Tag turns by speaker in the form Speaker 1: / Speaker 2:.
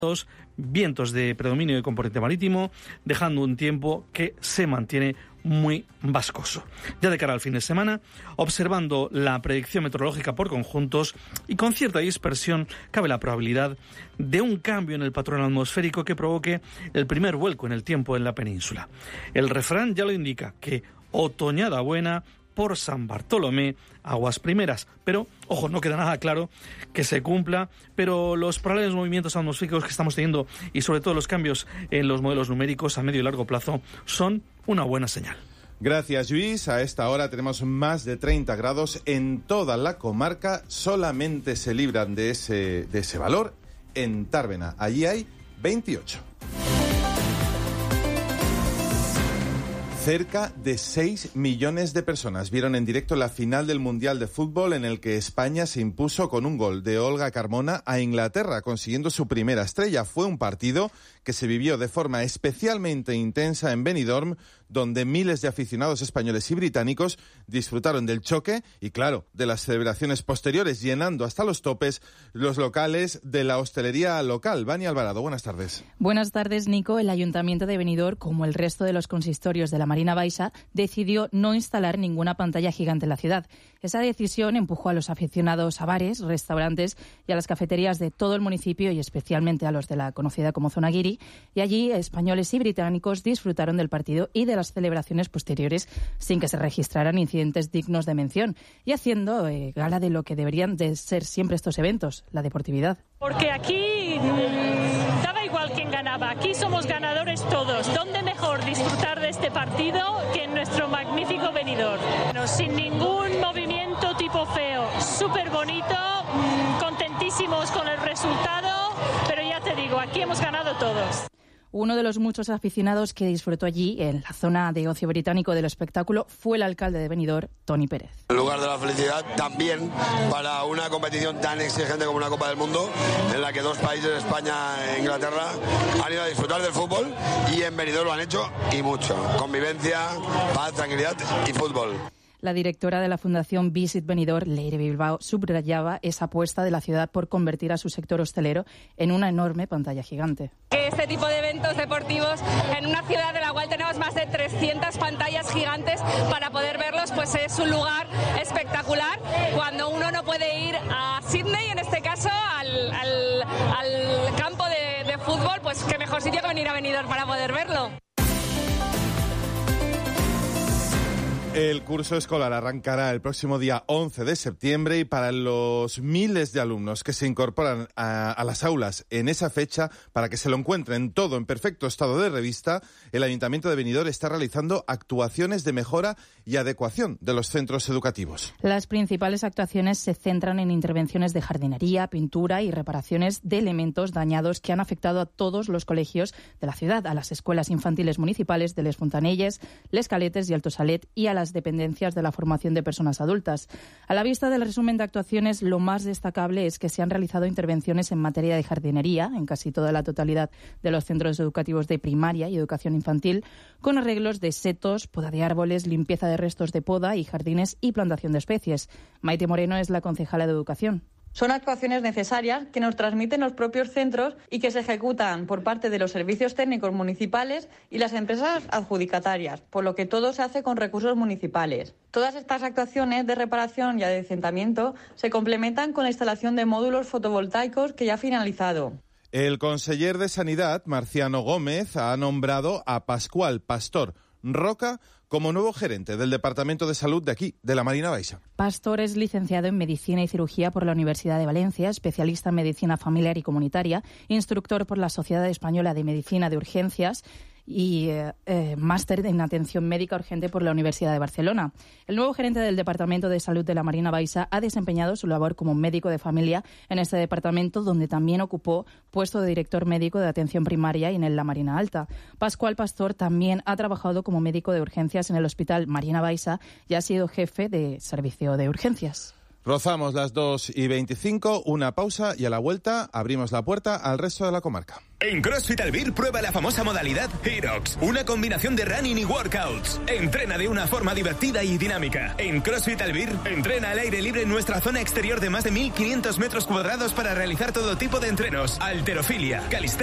Speaker 1: vientos de predominio de componente marítimo, dejando un tiempo que se mantiene muy vascoso. Ya de cara al fin de semana, observando la predicción meteorológica por conjuntos y con cierta dispersión, cabe la probabilidad de un cambio en el patrón atmosférico que provoque el primer vuelco en el tiempo en la península. El refrán ya lo indica, que otoñada buena por San Bartolomé, aguas primeras. Pero, ojo, no queda nada claro que se cumpla, pero los probables movimientos atmosféricos que estamos teniendo y sobre todo los cambios en los modelos numéricos a medio y largo plazo son una buena señal.
Speaker 2: Gracias, Luis. A esta hora tenemos más de 30 grados en toda la comarca. Solamente se libran de ese valor en Tárvena. Allí hay 28. Cerca de 6 millones de personas vieron en directo la final del Mundial de Fútbol, en el que España se impuso con un gol de Olga Carmona a Inglaterra, consiguiendo su primera estrella. Fue un partido que se vivió de forma especialmente intensa en Benidorm, donde miles de aficionados españoles y británicos disfrutaron del choque y, claro, de las celebraciones posteriores, llenando hasta los topes los locales de la hostelería local. Vani Alvarado, buenas tardes.
Speaker 3: Buenas tardes, Nico. El Ayuntamiento de Benidorm, como el resto de los consistorios de la Marina Baixa, decidió no instalar ninguna pantalla gigante en la ciudad. Esa decisión empujó a los aficionados a bares, restaurantes y a las cafeterías de todo el municipio y especialmente a los de la conocida como Zona Guiri, y allí españoles y británicos disfrutaron del partido y de las celebraciones posteriores sin que se registraran incidentes dignos de mención y haciendo gala de lo que deberían de ser siempre estos eventos, la deportividad.
Speaker 4: Porque aquí daba igual quién ganaba, aquí somos ganadores todos. ¿Dónde mejor disfrutar de este partido que en nuestro magnífico Benidorm? Bueno, sin ningún movimiento tipo feo, súper bonito, contentísimos con el resultado, pero ya te digo, aquí hemos ganado todos.
Speaker 3: Uno de los muchos aficionados que disfrutó allí, en la zona de ocio británico del espectáculo, fue el alcalde de Benidorm, Toni Pérez.
Speaker 5: En lugar de la felicidad, también para una competición tan exigente como una Copa del Mundo, en la que dos países, España e Inglaterra, han ido a disfrutar del fútbol y en Benidorm lo han hecho y mucho. Convivencia, paz, tranquilidad y fútbol.
Speaker 3: La directora de la Fundación Visit Benidorm, Leire Bilbao, subrayaba esa apuesta de la ciudad por convertir a su sector hostelero en una enorme pantalla gigante.
Speaker 6: Este tipo de eventos deportivos en una ciudad en la cual tenemos más de 300 pantallas gigantes para poder verlos, pues es un lugar espectacular. Cuando uno no puede ir a Sydney, en este caso al campo de fútbol, pues qué mejor sitio que venir a Benidorm para poder verlo.
Speaker 2: El curso escolar arrancará el próximo día 11 de septiembre y para los miles de alumnos que se incorporan a las aulas en esa fecha, para que se lo encuentren todo en perfecto estado de revista, el Ayuntamiento de Benidorm está realizando actuaciones de mejora y adecuación de los centros educativos.
Speaker 3: Las principales actuaciones se centran en intervenciones de jardinería, pintura y reparaciones de elementos dañados que han afectado a todos los colegios de la ciudad, a las escuelas infantiles municipales de Les Fontanelles, Les Caletes y Alto Salet y a las dependencias de la formación de personas adultas. A la vista del resumen de actuaciones, lo más destacable es que se han realizado intervenciones en materia de jardinería en casi toda la totalidad de los centros educativos de primaria y educación infantil, con arreglos de setos, poda de árboles, limpieza de restos de poda y jardines y plantación de especies. Maite Moreno es la concejala de Educación.
Speaker 7: Son actuaciones necesarias que nos transmiten los propios centros y que se ejecutan por parte de los servicios técnicos municipales y las empresas adjudicatarias, por lo que todo se hace con recursos municipales. Todas estas actuaciones de reparación y adecentamiento se complementan con la instalación de módulos fotovoltaicos que ya ha finalizado.
Speaker 2: El conseller de Sanidad, Marciano Gómez, ha nombrado a Pascual Pastor Roca como nuevo gerente del Departamento de Salud de aquí, de la Marina Baixa.
Speaker 3: Pastor es licenciado en Medicina y Cirugía por la Universidad de Valencia, especialista en Medicina Familiar y Comunitaria, instructor por la Sociedad Española de Medicina de Urgencias y máster en Atención Médica Urgente por la Universidad de Barcelona. El nuevo gerente del Departamento de Salud de la Marina Baixa ha desempeñado su labor como médico de familia en este departamento, donde también ocupó puesto de director médico de atención primaria y en la Marina Alta. Pascual Pastor también ha trabajado como médico de urgencias en el Hospital Marina Baixa y ha sido jefe de servicio de urgencias.
Speaker 2: Rozamos las 2:25, una pausa y a la vuelta abrimos la puerta al resto de la comarca.
Speaker 8: En CrossFit Albir prueba la famosa modalidad HEROX, una combinación de running y workouts. Entrena de una forma divertida y dinámica. En CrossFit Albir, entrena al aire libre en nuestra zona exterior de más de 1.500 metros cuadrados para realizar todo tipo de entrenos, halterofilia, calistenia,